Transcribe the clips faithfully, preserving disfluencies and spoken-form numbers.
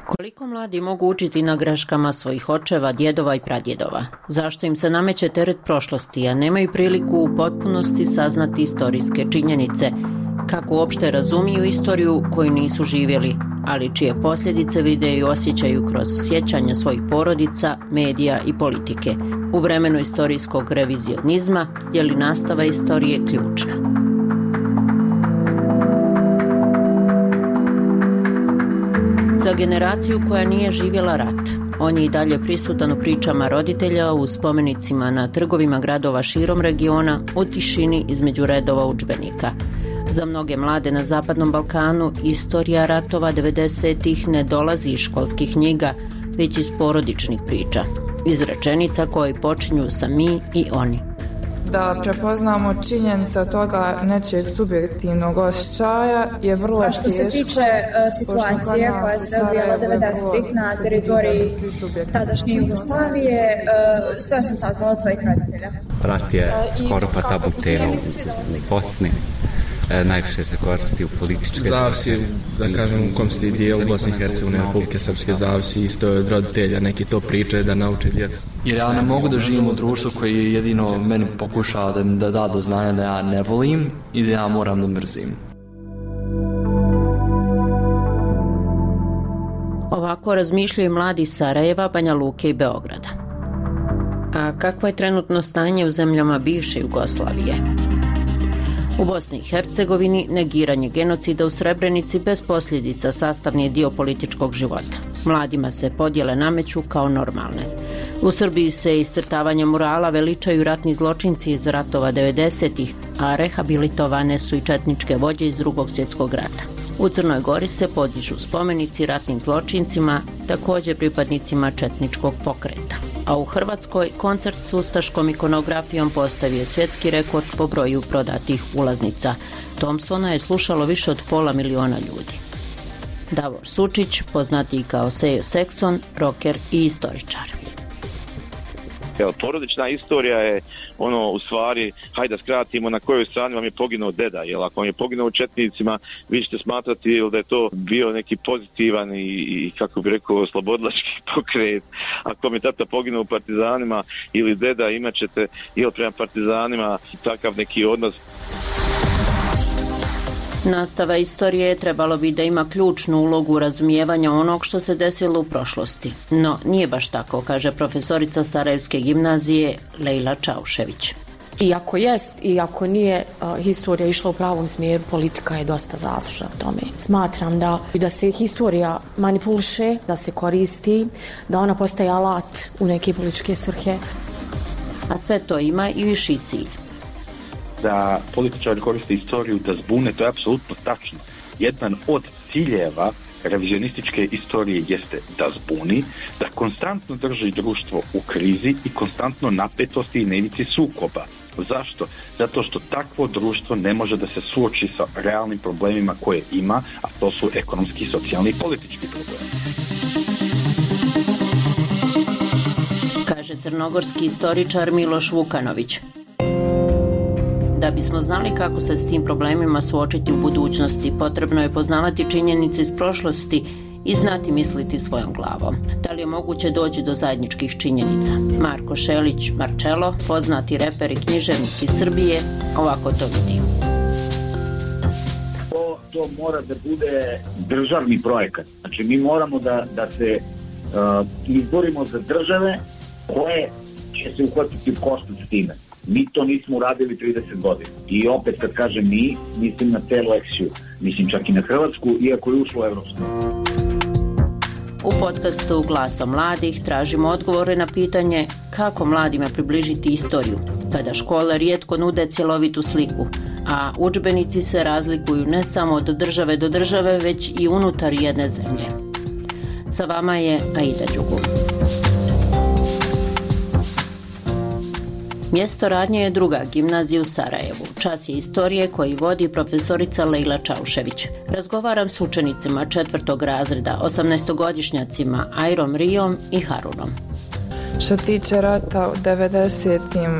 Koliko mladi mogu učiti na greškama svojih očeva, djedova i pradjedova? Zašto im se nameće teret prošlosti, a nemaju priliku u potpunosti saznati istorijske činjenice? Kako uopšte razumiju istoriju koju nisu živjeli, ali čije posljedice vide i osjećaju kroz sjećanja svojih porodica, medija i politike? U vremenu istorijskog revizionizma je li nastava istorije ključna? Za generaciju koja nije živjela rat, on je i dalje prisutan u pričama roditelja, u spomenicima na trgovima gradova širom regiona, u tišini između redova udžbenika. Za mnoge mlade na Zapadnom Balkanu istorija ratova devedesetih ne dolazi iz školskih knjiga, već iz porodičnih priča, iz rečenica koje počinju sa mi i oni. Da prepoznamo činjenice od toga nečeg subjektivnog osjećaja je vrlo teško. Što se tiče uh, situacije koja se odvijala devedesetih na teritoriji tadašnje Jugoslavije, uh, sve sam saznala od svojih roditelja. Rat je skoro pa tabu tema u Bosni. E, najviše se koristi u političke... Zavisi, da kažem, u kom se dijelu Bosne i Hercegovine, Republike Srpske, zavisi isto od roditelja, neki to pričaju da nauče djecu. Jer ja ne mogu da živim u društvu koji je jedino meni pokušao da mi da da do znanja da ja ne volim i da ja moram da mrzim. Ovako razmišljaju mladi iz Sarajeva, Banja Luke i Beograda. A kakvo je trenutno stanje u zemljama bivše Jugoslavije? U Bosni i Hercegovini negiranje genocida u Srebrenici bez posljedica sastavni je dio političkog života. Mladima se podjele nameću kao normalne. U Srbiji se iscrtavanje murala veličaju ratni zločinci iz ratova devedesetih, a rehabilitovane su i četničke vođe iz Drugog svjetskog rata. U Crnoj Gori se podižu spomenici ratnim zločincima, također pripadnicima četničkog pokreta. A u Hrvatskoj koncert s ustaškom ikonografijom postavio svjetski rekord po broju prodatih ulaznica. Thompsona je slušalo više od pola miliona ljudi. Davor Sučić, poznatiji kao Sejo Sekson, rocker i istoričar. Evo, porodična istorija je ono, u stvari, hajde da skratimo na kojoj strani vam je poginuo deda, jer ako vam je poginuo četnicima, vi ćete smatrati da je to bio neki pozitivan i, i kako bi rekao, slobodlački pokret. Ako vam je tata poginuo u partizanima ili deda, imat ćete ili prema partizanima takav neki odnos. Nastava istorije trebalo bi da ima ključnu ulogu u razumijevanju onog što se desilo u prošlosti. No, nije baš tako, kaže profesorica Sarajevske gimnazije Lejla Čaušević. Iako jest, iako nije uh, historija išla u pravom smjeru, politika je dosta zaslužna u tome. Smatram da, da se historija manipuliše, da se koristi, da ona postaje alat u neke političke svrhe. A sve to ima i viši cilj. Da političari koriste istoriju da zbune, to je apsolutno tačno. Jedan od ciljeva revizionističke istorije jeste da zbuni, da konstantno drži društvo u krizi i konstantno napetosti i na ivici sukoba. Zašto? Zato što takvo društvo ne može da se suoči sa realnim problemima koje ima, a to su ekonomski, socijalni i politički problemi. Kaže crnogorski istoričar Miloš Vukanović. Da bismo znali kako se s tim problemima suočiti u budućnosti, potrebno je poznavati činjenice iz prošlosti i znati misliti svojom glavom. Da li je moguće doći do zajedničkih činjenica? Marko Šelić Marcello, poznati reper i književnik iz Srbije, ovako to vidi. To, to mora da bude državni projekat. Znači mi moramo da, da se uh, izborimo za države koje će se uhvatiti u koštac s time. Mi to nismo uradili trideset godina. I opet kad kažem mi, mislim na celu eksiju. Mislim čak i na Hrvatsku, iako je ušlo u Evropsku. U podcastu Glasom mladih tražimo odgovore na pitanje kako mladima približiti istoriju, kada škole rijetko nude cjelovitu sliku, a udžbenici se razlikuju ne samo od države do države, već i unutar jedne zemlje. Sa vama je Aida Đugu. Mjesto radnje je druga gimnazija u Sarajevu. Čas je istorije koji vodi profesorica Lejla Čaušević. Razgovaram s učenicima četvrtog razreda, osamnaestogodišnjacima Ajrom Rijom i Harunom. Što tiče rata u devedesetim,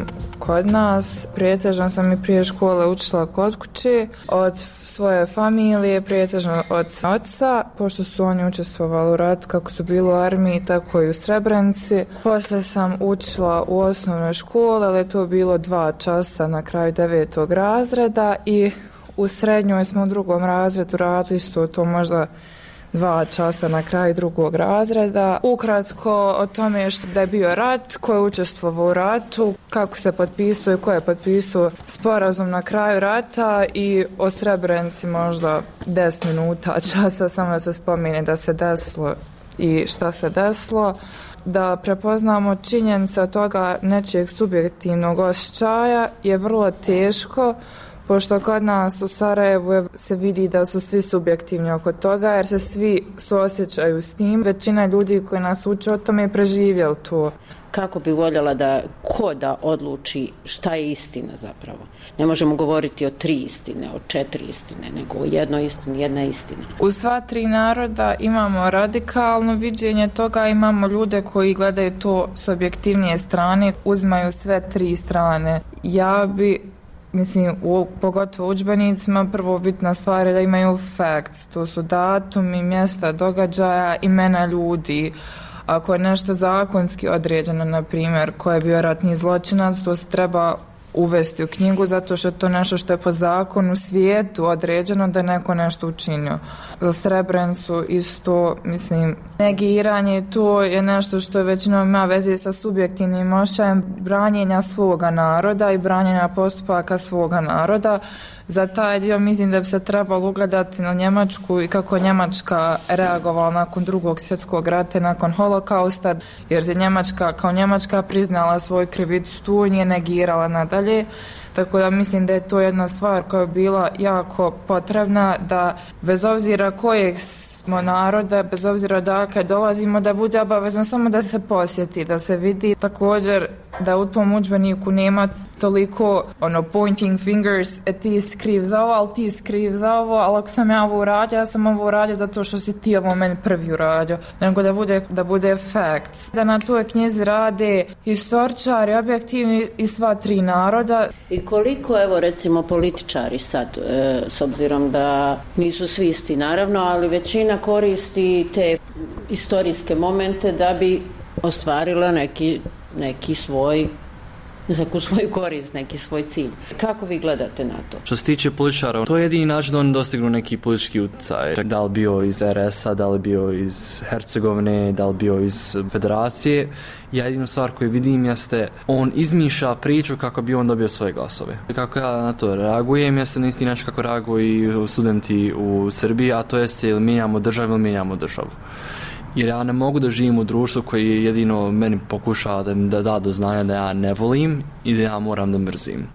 kod nas. Prijetežno sam i prije škole učila kod kuće, od svoje familije, prijetežno od oca, pošto su oni učestvovali u ratu kako su bili u armiji, tako i u Srebrenici. Poslije sam učila u osnovnoj školi, ali je to bilo dva časa na kraju devetog razreda i u srednjoj smo u drugom razredu radili isto to možda dva časa na kraju drugog razreda. Ukratko o tome što da je bio rat, ko je učestvovao u ratu, kako se potpisuje, ko je potpisao sporazum na kraju rata i o Srebrenici možda deset minuta časa, samo da se spomene da se desilo i šta se desilo. Da prepoznamo činjenice od toga nečijeg subjektivnog osjećaja je vrlo teško, pošto kod nas u Sarajevu se vidi da su svi subjektivni oko toga, jer se svi suosjećaju s tim. Većina ljudi koji nas uče o tome je preživjeli to. Kako bi voljela da ko da odluči šta je istina zapravo? Ne možemo govoriti o tri istine, o četiri istine, nego o jednoj istini, jedna istina. U sva tri naroda imamo radikalno viđenje toga, imamo ljude koji gledaju to s objektivnije strane, uzmaju sve tri strane. Ja bi Mislim, u, pogotovo u udžbenicima, prvo bitna stvar je da imaju facts, to su datumi, mjesta događaja, imena ljudi. Ako je nešto zakonski određeno, na primjer, ko je bio ratni zločinac, to se treba uvesti u knjigu, zato što je to nešto što je po zakonu svijetu određeno da je neko nešto učinio. Za Srebrenicu isto, mislim, negiranje, to je nešto što je većinom ima veze sa subjektivnim osjećajem branjenja svoga naroda i branjenja postupaka svoga naroda. Za taj dio mislim da bi se trebalo ugledati na Njemačku i kako Njemačka reagovala nakon drugog svjetskog rata, nakon holokausta, jer je Njemačka kao Njemačka priznala svoju krivicu tu i nije negirala nadalje. Tako da mislim da je to jedna stvar koja je bila jako potrebna, da bez obzira kojeg smo naroda, bez obzira odakle dolazimo, da bude obavezno samo da se posjeti, da se vidi. Također da u tom udžbeniku nema toliko ono pointing fingers, e ti si kriv za ovo, ali ti si kriv za ovo, ali ako sam ja ovo uradio, ja sam ovo uradio zato što si ti ovo meni prvi uradio. Nego da bude, da bude facts. Da na toj knjizi rade historičari, objektivni i sva tri naroda. I koliko, evo recimo, političari sad, e, s obzirom da nisu svi isti naravno, ali većina koristi te istorijske momente da bi ostvarila neki, neki svoj neku svoju korist, neki svoj cilj. Kako vi gledate na to? Što se tiče političara, to je jedini način da oni dostignu neki politički utjecaj. Da li bio iz er es a, da li bio iz Hercegovine, da li bio iz Federacije. Ja jedinu stvar koju vidim jeste, on izmišlja priču kako bi on dobio svoje glasove. Kako ja na to reagujem, jeste na isti način kako reaguju studenti u Srbiji, a to jeste ili mijenjamo državu ili mijenjamo državu. Jer ja ne mogu da živim u društvu koji jedino meni pokušava da mi da, da do znanja da ja ne volim i da ja moram da mrzim.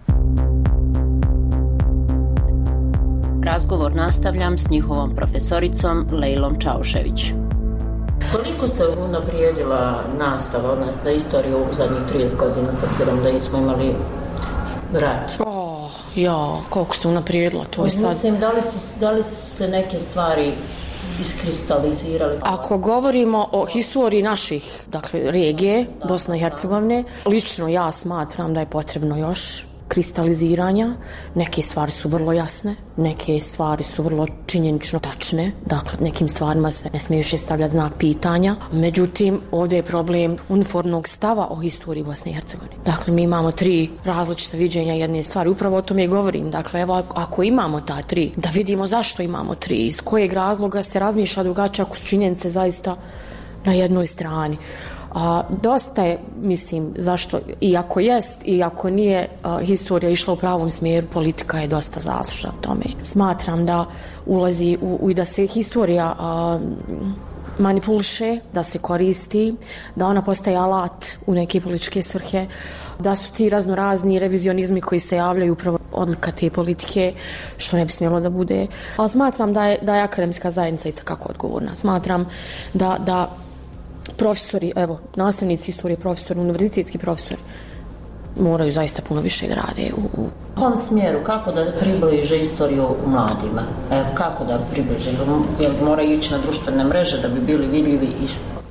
Razgovor nastavljam s njihovom profesoricom Lejlom Čaušević. Koliko se unaprijedila nastava, odnosno istorija u zadnjih trideset godina, s obzirom da smo imali rat? Oh, ja, koliko se unaprijedila, to je sad... Mislim, da li su, da li su se neke stvari iskristalizirali? Ako govorimo o historiji naših, dakle, regije, Bosne i Hercegovine, lično ja smatram da je potrebno još kristaliziranja. Neke stvari su vrlo jasne, neke stvari su vrlo činjenično tačne, dakle, nekim stvarima se ne smije više stavljati znak pitanja. Međutim, ovdje je problem uniformnog stava o historiji Bosne i Hercegovine. Dakle, mi imamo tri različita viđenja jedne stvari, upravo o tome govorim. Dakle, evo, ako imamo ta tri, da vidimo zašto imamo tri, iz kojeg razloga se razmišlja drugačije ako su činjenice zaista na jednoj strani. A, dosta je, mislim, zašto, i ako jest i ako nije a, historija išla u pravom smjeru, politika je dosta zaslužna u tome. Smatram da ulazi u, u i da se historija a, manipuliše, da se koristi, da ona postaje alat u neke političke svrhe, da su ti raznorazni revizionizmi koji se javljaju upravo odlika te politike, što ne bi smjelo da bude. Ali smatram da je, da je akademska zajednica i takako odgovorna. Smatram da, da profesori, evo, nastavnici historije, profesori, univerzitetski profesori moraju zaista puno više da rade u... u... U kom smjeru, kako da približe istoriju mladima? Evo, kako da približe? Jel mora ići na društvene mreže da bi bili vidljivi i...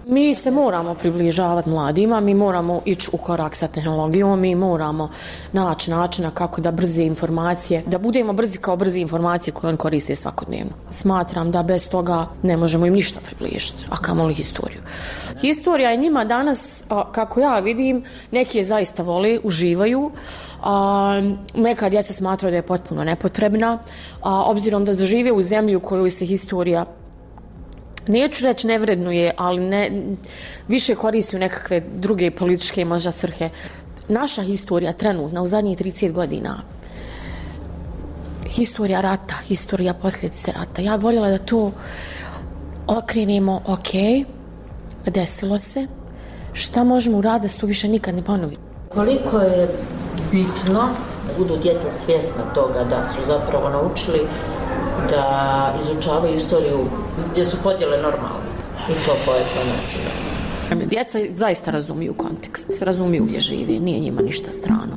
Mi se moramo približavati mladima, mi moramo ići u korak sa tehnologijom, mi moramo naći načina kako da brze informacije, da budemo brzi kao brze informacije koje on koriste svakodnevno. Smatram da bez toga ne možemo im ništa približiti, a kamoli historiju. Historija je njima danas, kako ja vidim, neki je zaista vole, uživaju, a neka djeca smatraju da je potpuno nepotrebna, a obzirom da zažive u zemlji u kojoj se historija, neću reći ne vrednuje, ali ne, više koristi u nekakve druge političke možda svrhe. Naša historija trenutna u zadnjih trideset godina, historija rata, historija posljedice rata, ja bih voljela da to okrenemo, ok, desilo se, šta možemo uraditi da se to više nikad ne ponovi. Koliko je bitno da budu djeca svjesna toga da su zapravo naučili da izučavaju istoriju gdje su podjele normalne i to po etnonaciju. Djeca zaista razumiju kontekst, razumiju gdje žive, nije njima ništa strano.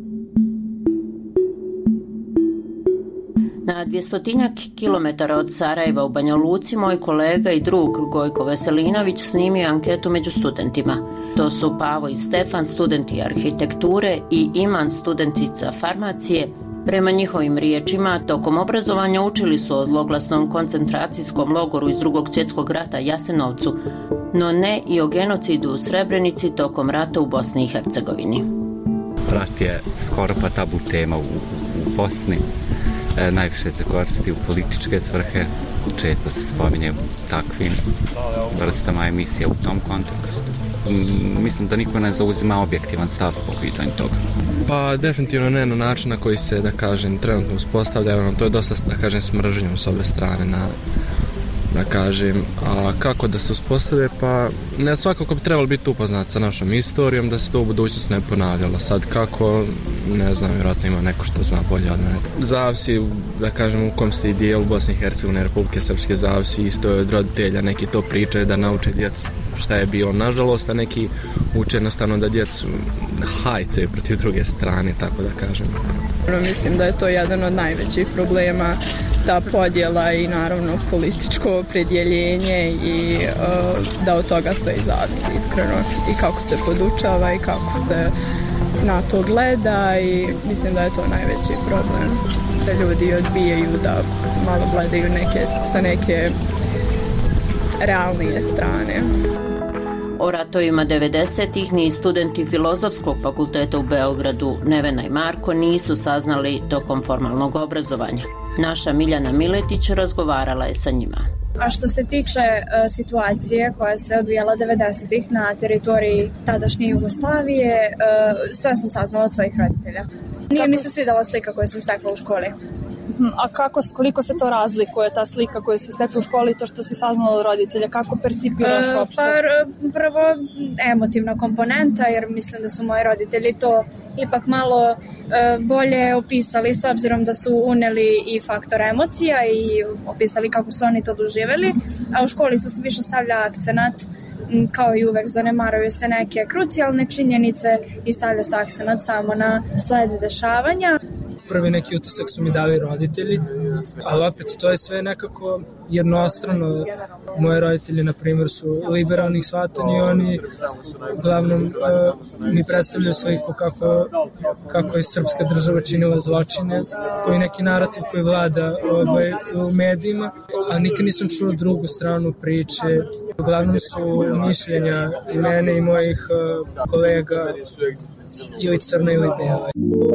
Na dvjestotinjak kilometara od Sarajeva u Banja Luci moj kolega i drug Gojko Veselinović snimio anketu među studentima. To su Pavo i Stefan, studenti arhitekture, i Iman, studentica farmacije. Prema njihovim riječima, tokom obrazovanja učili su o zloglasnom koncentracijskom logoru iz Drugog svjetskog rata Jasenovcu, no ne i o genocidu u Srebrenici tokom rata u Bosni i Hercegovini. Rat je skoro pa tabu tema u, u Bosni. E, najviše se koristi u političke svrhe, često se spominje takvim vrstama emisija u tom kontekstu. Mm, mislim da niko ne zauzima objektivan stav po pitanju toga. Pa definitivno ne na način na koji se, da kažem, trenutno uspostavlja, to je dosta, da kažem, smržnjom s ove strane na, da kažem, a kako da se uspostavlja, pa ne svakako bi trebalo biti upoznat sa našom istorijom, da se to u budućnosti ne ponavljalo. Sad kako, ne znam, vjerojatno ima neko što zna bolje od mene. Zavisi, da kažem, u kom ste i dijelu Bosne i Hercegovine, Republike Srpske, zavisi isto od roditelja, neki to pričaju da nauče djecu šta je bilo. Nažalost, a neki uče jednostavno da djecu hajcaju protiv druge strane, tako da kažem. Mislim da je to jedan od najvećih problema, ta podjela i naravno političko opredjeljenje i uh, da od toga sve i zavisi iskreno i kako se podučava i kako se na to gleda i mislim da je to najveći problem. Da ljudi odbijaju da malo gledaju neke, sa neke realnije strane. O ratovima devedesetih ni studenti Filozofskog fakulteta u Beogradu Nevena i Marko nisu saznali tokom formalnog obrazovanja. Naša Miljana Miletić razgovarala je sa njima. A što se tiče uh, situacije koja se odvijala devedesetih na teritoriji tadašnje Jugoslavije, uh, sve sam saznala od svojih roditelja. Nije Kako... mi se svidjela slika koju sam stekla u školi. A kako, koliko se to razlikuje, ta slika koju se stekla u školi i to što si saznala od roditelja? Kako percipiraš uh, uopšte? Pa prvo emotivna komponenta, jer mislim da su moji roditelji to ipak malo uh, bolje opisali s obzirom da su uneli i faktor emocija i opisali kako su oni to doživjeli, a u školi se više stavlja akcenat, kao i uvek zanemaruju se neke krucijalne činjenice i stavlja se akcenat samo na sled dešavanja. Prvi neki utisak su mi dali roditelji, ali opet to je sve nekako jednostrano. Moji roditelji, na primjer, su liberalnih shvatanja i oni uglavnom uh, mi predstavljaju sliku kako, kako je srpska država činila zločine, koji neki narativ koji vlada ovaj, u medijima, a nikad nisam čuo drugu stranu priče. Uglavnom su mišljenja i mene i mojih uh, kolega ili crna ili bela.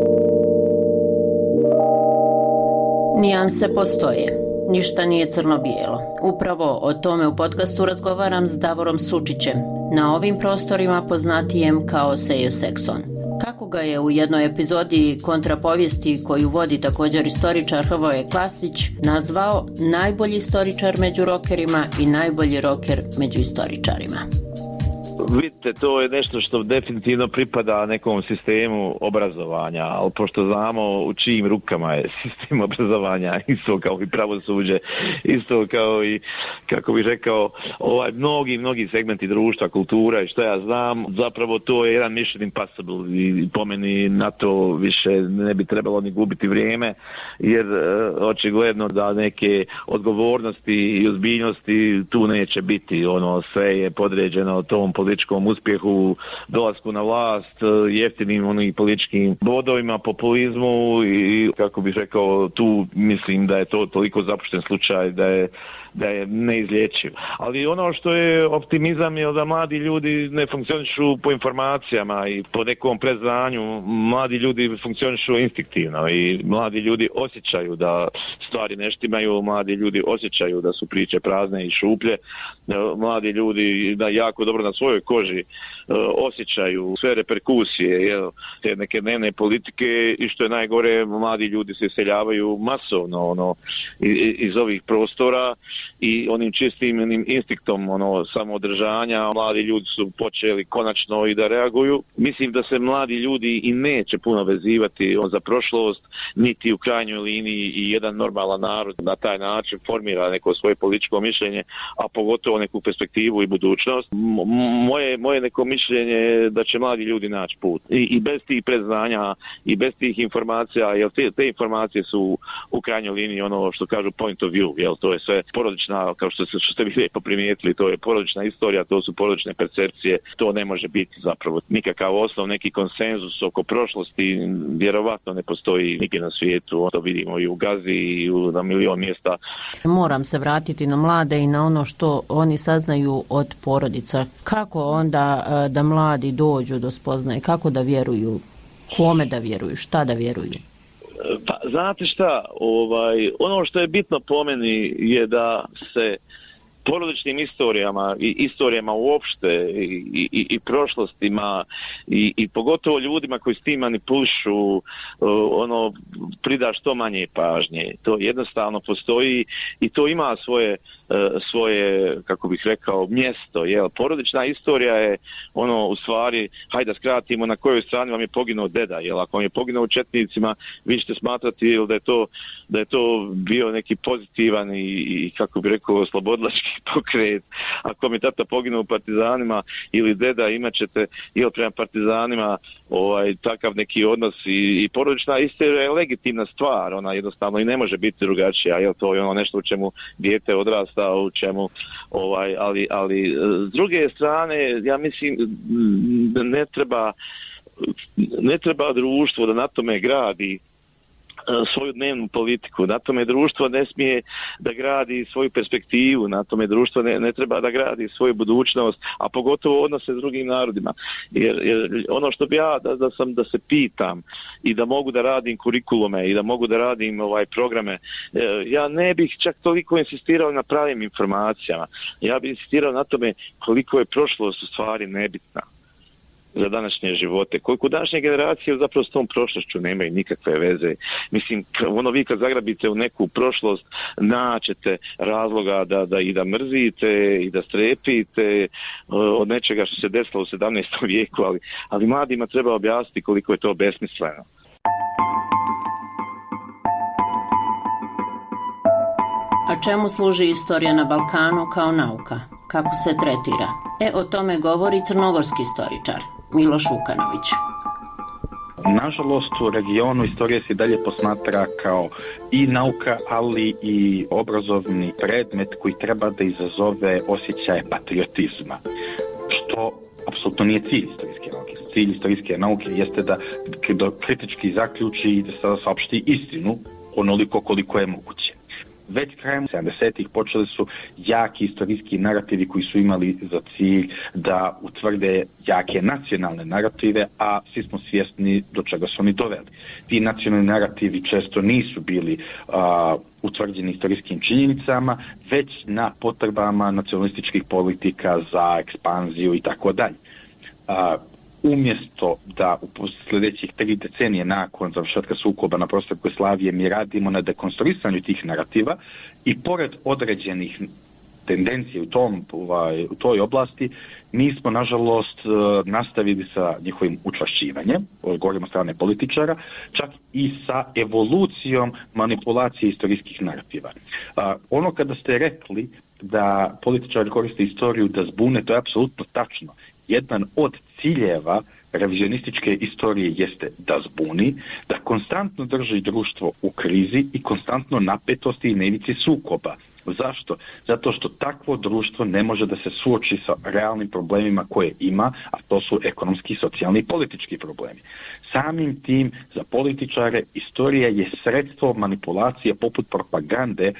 Nijanse postoje. Ništa nije crno-bijelo. Upravo o tome u podcastu razgovaram s Davorom Sučićem, na ovim prostorima poznatijem kao Sejo Sekson. Kako ga je u jednoj epizodi kontrapovijesti koju vodi također istoričar Hrvoje Klasnić nazvao najbolji istoričar među rokerima i najbolji roker među istoričarima. Vidite, to je nešto što definitivno pripada nekom sistemu obrazovanja, ali pošto znamo u čijim rukama je sistem obrazovanja, isto kao i pravosuđe, isto kao i, kako bih rekao, ovaj, mnogi, mnogi segmenti društva, kultura i što ja znam, zapravo to je jedan mission impossible i po meni na to više ne bi trebalo ni gubiti vrijeme, jer očigledno da neke odgovornosti i ozbiljnosti tu neće biti. Ono, sve je podređeno tom političkom uspjehu, dolasku na vlast, jeftinim onih političkim bodovima, populizmu i, kako bih rekao, tu mislim da je to toliko zapušten slučaj da je da je neizlječiv. Ali ono što je optimizam je da mladi ljudi ne funkcionišu po informacijama i po nekom predznanju. Mladi ljudi funkcionišu instinktivno i mladi ljudi osjećaju da stvari ne štimaju, mladi ljudi osjećaju da su priče prazne i šuplje, mladi ljudi da jako dobro na svojoj koži osjećaju sve reperkusije, jel, te neke dnevne politike i što je najgore, mladi ljudi se iseljavaju masovno ono, iz ovih prostora i onim čistim onim instinktom ono, samoodržanja mladi ljudi su počeli konačno i da reaguju. Mislim da se mladi ljudi i neće puno vezivati za prošlost, niti u krajnjoj liniji i jedan normalan narod na taj način formira neko svoje političko mišljenje, a pogotovo neku perspektivu i budućnost. M- moje, moje neko mišljenje je da će mladi ljudi naći put. I, i bez tih predznanja i bez tih informacija, jer te, te informacije su u krajnjoj liniji ono što kažu point of view, jel, to je sve porodična, kao što, se, što ste vi lijepo primijetili, to je porodična istorija, to su porodične percepcije, to ne može biti zapravo nikakav osnov, neki konsenzus oko prošlosti, vjerovatno ne postoji nigdje na svijetu, to vidimo i u Gazi i u, na milion mjesta. Moram se vratiti na mlade i na ono što oni saznaju od porodica. Kako onda da mladi dođu do spoznaje, kako da vjeruju, kome da vjeruju, šta da vjeruju? Pa, znate šta, ovaj, ono što je bitno po meni je da se porodičnim istorijama i istorijama uopšte i, i, i prošlostima i, i pogotovo ljudima koji s tim manipulišu ono prida što manje pažnje. To jednostavno postoji i to ima svoje svoje, kako bih rekao, mjesto. Jel? Porodična istorija je ono, u stvari, hajde da skratimo, na kojoj strani vam je poginuo deda. Jel? Ako vam je poginuo u četnicima, vi ćete smatrati jel, da je to da je to bio neki pozitivan i, i kako bih rekao, slobodlački pokret. Ako mi tata poginuo u partizanima ili deda, imat ćete jel, prema partizanima ovaj, takav neki odnos i, i porodična istorija je legitimna stvar. Ona jednostavno i ne može biti drugačija. Jel? To je ono nešto u čemu dijete odrasta, u čemu, ovaj, ali, ali s druge strane, ja mislim ne treba ne treba društvo da na tome gradi svoju dnevnu politiku, na tome društvo ne smije da gradi svoju perspektivu, na tome društvo ne, ne treba da gradi svoju budućnost, a pogotovo odnose s drugim narodima. Jer, jer ono što bi ja da, da sam da se pitam i da mogu da radim kurikulume i da mogu da radim ovaj programe, ja ne bih čak toliko insistirao na pravim informacijama. Ja bih insistirao na tome koliko je prošlost u stvari nebitna za današnje živote. Koliko današnje generacije zapravo s tom prošlošću nemaju nikakve veze. Mislim, ono vi kad zagrabite u neku prošlost, naćete razloga da, da i da mrzite i da strepite od nečega što se desilo u sedamnaestom vijeku, ali, ali mladima treba objasniti koliko je to besmisleno. A čemu služi istorija na Balkanu kao nauka? Kako se tretira? E, o tome govori crnogorski istoričar Miloš Vukanović. Nažalost, u regionu istorija se dalje posmatra kao i nauka, ali i obrazovni predmet koji treba da izazove osjećaje patriotizma, što apsolutno nije cilj istorijske nauke. Cilj istorijske nauke jeste da, da kritički zaključi i da saopšti istinu onoliko koliko je moguće. Već krajem sedamdesetih počeli su jaki istorijski narativi koji su imali za cilj da utvrde jake nacionalne narative, a svi smo svjesni do čega su oni doveli. Ti nacionalni narativi često nisu bili a, utvrđeni istorijskim činjenicama, već na potrebama nacionalističkih politika za ekspanziju i tako dalje. Umjesto da u sljedećih tri decenije nakon završetka sukoba na prostoru Jugoslavije mi radimo na dekonstruisanju tih narativa i pored određenih tendencije u, tom, ovaj, u toj oblasti, mi smo, nažalost, nastavili sa njihovim učvršćivanjem, govorimo strane političara, čak i sa evolucijom manipulacije istorijskih narativa. A, ono kada ste rekli da političari koriste istoriju da zbune, to je apsolutno tačno. Jedan od ciljeva revizionističke istorije jeste da zbuni, da konstantno drži društvo u krizi i konstantno napetosti i na ivici sukoba. Zašto? Zato što takvo društvo ne može da se suoči sa realnim problemima koje ima, a to su ekonomski, socijalni i politički problemi. Samim tim, za političare, istorija je sredstvo manipulacije poput propagande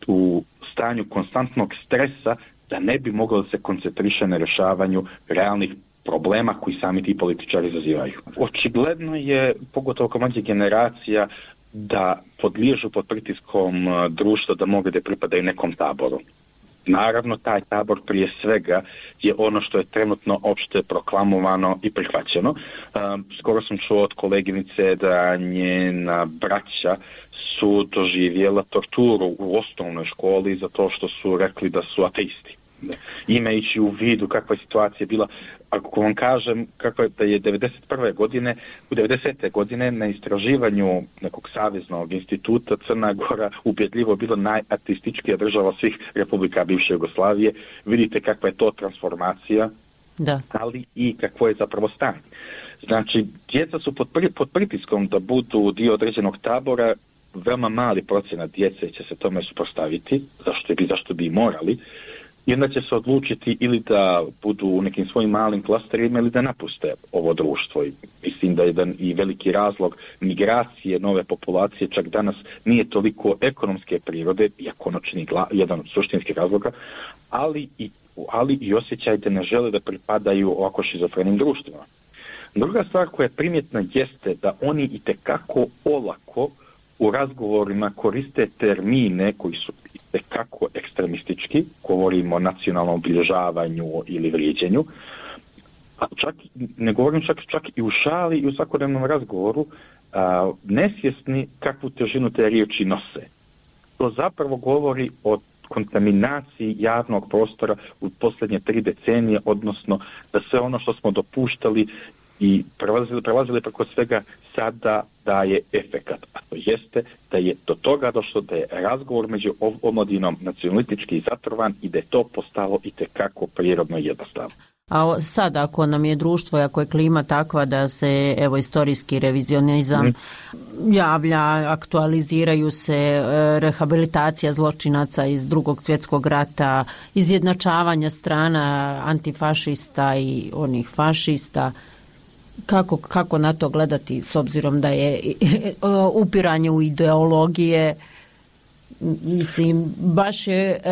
u stanju konstantnog stresa da ne bi moglo da se koncentriše na rješavanju realnih problema koji sami ti političari izazivaju. Očigledno je, pogotovo kao mlađih generacija, da podliježu pod pritiskom društva da mogu da pripadaju nekom taboru. Naravno, taj tabor prije svega je ono što je trenutno opšte proklamovano i prihvaćeno. Um, skoro sam čuo od koleginice da njena braća su doživjela torturu u osnovnoj školi zato što su rekli da su ateisti. Imajući u vidu kakva je situacija bila, ako vam kažem kako je da je devedeset prve godine, u devedesete godine na istraživanju nekog saveznog instituta Crna Gora ubjedljivo bilo najateističkija država svih republika bivše Jugoslavije, vidite kakva je to transformacija, da. Ali i kakvo je zapravo stanje. Znači, djeca su pod, pri, pod pritiskom da budu dio određenog tabora, veoma mali procenat djece će se tome suprotstaviti, zašto bi, zašto bi i morali, i onda će se odlučiti ili da budu u nekim svojim malim klasterima ili da napuste ovo društvo. I mislim da je jedan i veliki razlog migracije nove populacije čak danas nije toliko ekonomske prirode, iako ono čini jedan od suštinskih razloga, ali i, ali i osjećaj da ne žele da pripadaju ovako šizofrenim društvima. Druga stvar koja je primjetna jeste da oni itekako olako u razgovorima koriste termine koji su itekako ekstremistički, govorimo o nacionalnom obilježavanju ili vrijeđenju, a čak, ne govorim čak, čak i u šali i u svakodnevnom razgovoru, a, nesvjesni kakvu težinu te riječi nose. To zapravo govori o kontaminaciji javnog prostora u posljednje tri decenije, odnosno da sve ono što smo dopuštali i prelazili, prelazili preko svega sada daje efekat. A to jeste da je do toga došlo da je razgovor među omladinom nacionalistički zatrovan i da je to postalo itekako prirodno i jednostavno. A sad ako nam je društvo, ako je klima takva da se evo istorijski revizionizam mm. javlja, aktualiziraju se, rehabilitacija zločinaca iz Drugog svjetskog rata, izjednačavanja strana antifašista i onih fašista, Kako, kako na to gledati s obzirom da je upiranje u ideologije, mislim, baš je e,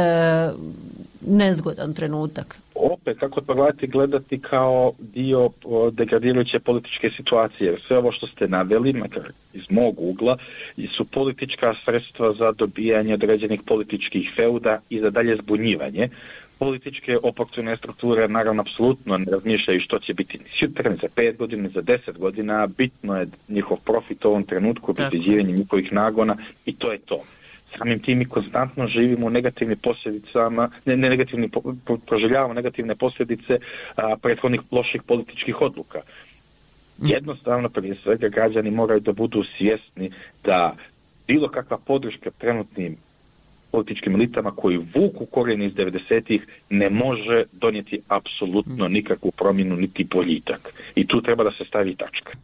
nezgodan trenutak. Opet, kako to gledati, gledati kao dio degradirajuće političke situacije. Sve ovo što ste naveli, makar iz mog ugla, su politička sredstva za dobijanje određenih političkih feuda i za dalje zbunjivanje. Političke oportune strukture naravno apsolutno ne razmišljaju što će biti ni sutra, ni za pet godina, ni za deset godina. Bitno je njihov profit u ovom trenutku, obezbeđivanje njihovih nagona i to je to. Samim tim mi konstantno živimo u negativnim posljedicama, ne, ne negativni, po, proživljavamo negativne posljedice a, prethodnih loših političkih odluka. Jednostavno, prije svega, građani moraju da budu svjesni da bilo kakva podrška trenutnim političkim elitama koji vuku korijene iz devedesetih ne može donijeti apsolutno nikakvu promjenu niti boljitak. I tu treba da se stavi tačka.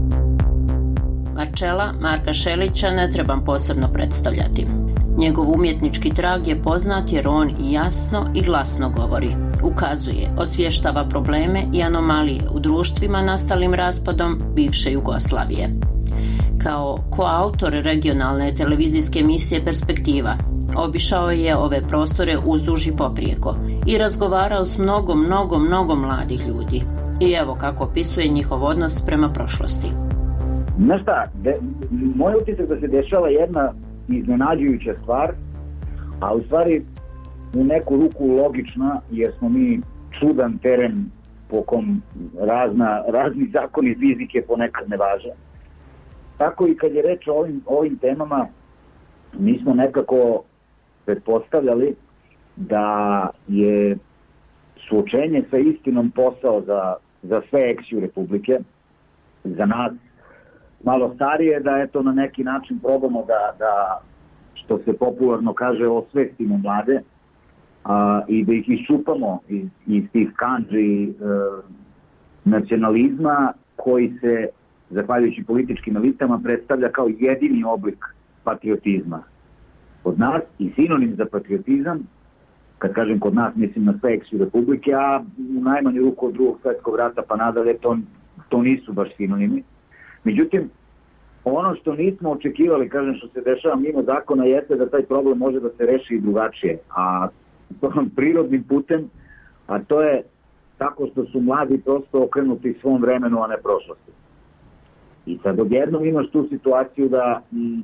Marčela Marka Šelića ne trebam posebno predstavljati. Njegov umjetnički trag je poznat jer on i jasno i glasno govori, ukazuje, osvještava probleme i anomalije u društvima nastalim raspadom bivše Jugoslavije. Kao koautor regionalne televizijske emisije Perspektiva, obišao je ove prostore uzduž i poprijeko i razgovarao s mnogo, mnogo, mnogo mladih ljudi. I evo kako opisuje njihov odnos prema prošlosti. Znaš šta, de, moj utisak da se dešava jedna iznenađujuća stvar, a u stvari u neku ruku logična, jer smo mi čudan teren po kom razna, razni zakoni fizike ponekad ne važe. Tako i kad je reč o ovim, ovim temama, mi smo nekako pretpostavljali da je suočenje sa istinom posao za, za sve eksiju Republike, za nas malo starije, da eto na neki način probamo da, da što se popularno kaže, osvestimo mlade a, i da ih iščupamo iz, iz tih kandži e, nacionalizma koji se, zahvaljujući političkim elitama, predstavlja kao jedini oblik patriotizma. Kod nas i sinonim za patriotizam, kad kažem kod nas, mislim na sve eksiju Republike, a u najmanju ruku od drugog svjetskog rata pa nadalje, to, to nisu baš sinonimi. Međutim, ono što nismo očekivali, kažem, što se dešava mimo zakona, jeste da taj problem može da se reši i drugačije, a prirodnim putem, a to je tako što su mladi prosto okrenuti svom vremenu, a ne prošlosti. I sad odjednom imaš tu situaciju da m,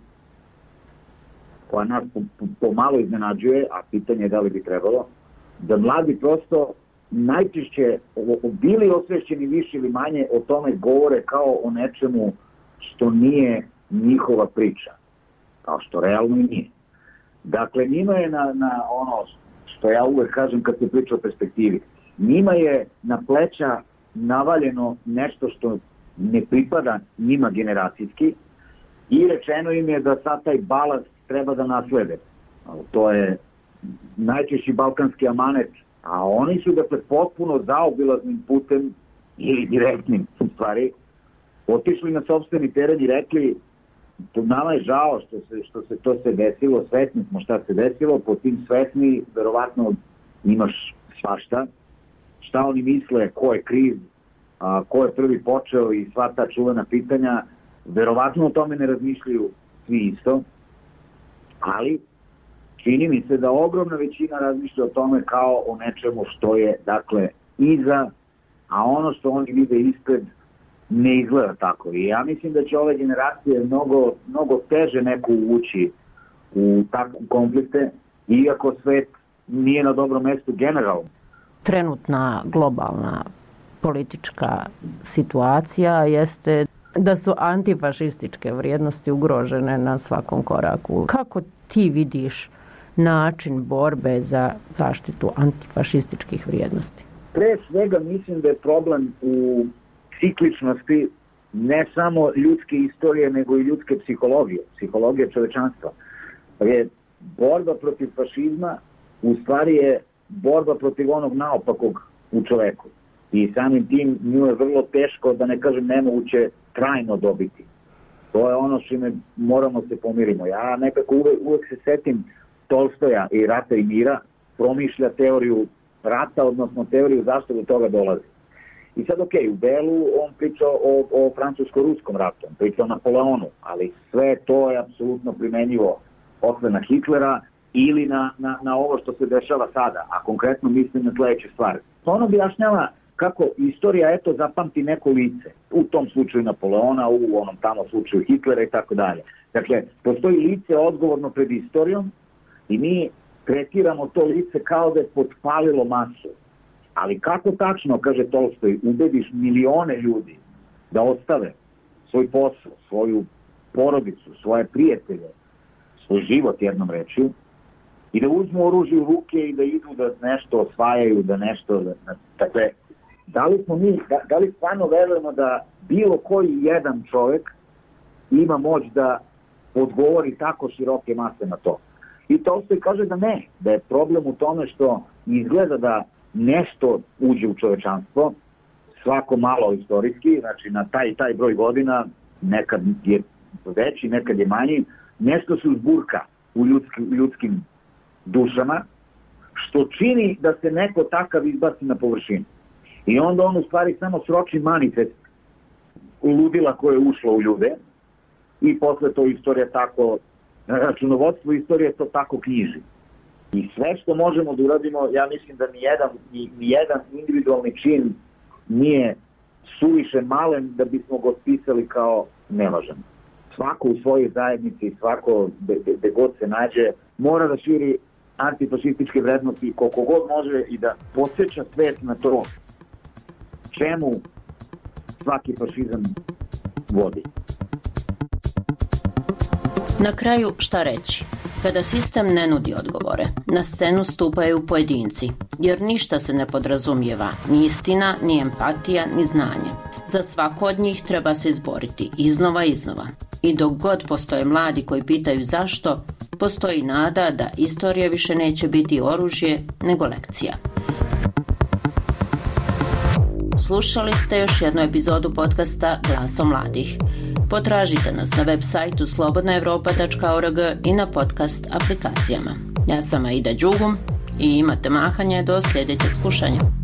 koja nas pomalo iznenađuje, a pitanje je da li bi trebalo, da mladi prosto najčešće bili osvešćeni više ili manje o tome govore kao o nečemu što nije njihova priča, kao što realno i nije. Dakle, njima je na, na ono što ja uvek kažem kad se priča o perspektivi, njima je na pleća navaljeno nešto što ne pripada njima generacijski i rečeno im je da sad taj balast treba da naslede. To je najčešći balkanski amanet, a oni su dakle potpuno zaobilaznim putem ili direktnim u stvari otišli na sopstveni teren i rekli nama je žao što se, što se to se desilo, svesni smo šta se desilo, po tim svesni verovatno imaš svašta, šta oni misle, ko je kriv, a, ko je prvi počeo i sva ta čuvena pitanja, verovatno o tome ne razmišljaju svi isto, ali čini mi se da ogromna većina razmišlja o tome kao o nečemu što je, dakle, iza, a ono što oni vide ispred ne izgleda tako. I ja mislim da će ove generacije mnogo, mnogo teže neko uvući u takve konflikte, iako svet nije na dobrom mestu generalno. Trenutna globalna politička situacija jeste da su antifašističke vrijednosti ugrožene na svakom koraku. Kako ti vidiš način borbe za zaštitu antifašističkih vrijednosti? Pre svega mislim da je problem u cikličnosti ne samo ljudske istorije, nego i ljudske psihologije, psihologije čovečanstva. Je borba protiv fašizma u stvari je borba protiv onog naopakog u čoveku. I samim tim nju je vrlo teško, da ne kažem nemoguće, trajno dobiti. To je ono što me moramo se pomirimo. Ja nekako uvek, uvek se setim Tolstoja i Rata i mira, promišlja teoriju rata, odnosno teoriju zašto do toga dolazi. I sad, ok, u delu on priča o, o francusko-ruskom ratu, on priča o Napoleonu, ali sve to je apsolutno primenjivo posle na Hitlera ili na, na, na ovo što se dešava sada, a konkretno mislim na sledeće stvari. Ono objašnjava kako istorija, eto, zapamti neko lice. U tom slučaju Napoleona, u onom tamo slučaju Hitlera i tako dalje. Dakle, postoji lice odgovorno pred istorijom i mi tretiramo to lice kao da je potpalilo masu. Ali kako tačno, kaže Tolstoj, ubediš milione ljudi da ostave svoj posao, svoju porodicu, svoje prijatelje, svoj život jednom rečju, i da uzmu oružje u ruke i da idu da nešto osvajaju, da nešto... Da, dakle, da li smo mi, da, da li stvarno verujemo da bilo koji jedan čovjek ima moć da odgovori tako široke mase na to? I Tolstoj kaže da ne, da je problem u tome što izgleda da nešto uđe u čovečanstvo, svako malo istorijski, znači na taj taj broj godina, nekad je veći, nekad je manji, nešto se uzburka u ljudski, ljudskim dušama, što čini da se neko takav izbaci na površinu. I onda on u stvari samo sroči manifest ludila koje je ušlo u ljude i posle to istorija tako, računovodstvo istorije to tako knjiži. I sve što možemo da uradimo, ja mislim da nijedan, nijedan individualni čin nije suviše malen da bismo ga otpisali kao nevažan. Svako u svojoj zajednici, svako gde god se nađe, mora da širi antifašističke vrednosti koliko god može i da podsjeća svet na to čemu svaki fašizam vodi. Na kraju šta reći? Kada sistem ne nudi odgovore, na scenu stupaju pojedinci, jer ništa se ne podrazumijeva, ni istina, ni empatija, ni znanje. Za svako od njih treba se izboriti iznova i iznova. I dok god postoje mladi koji pitaju zašto, postoji nada da istorija više neće biti oružje nego lekcija. Slušali ste još jednu epizodu podcasta Glasom mladih. Potražite nas na web sajtu slobodna europa tačka org i na podcast aplikacijama. Ja sam Aida Đugum i imate mahanje do sljedećeg slušanja.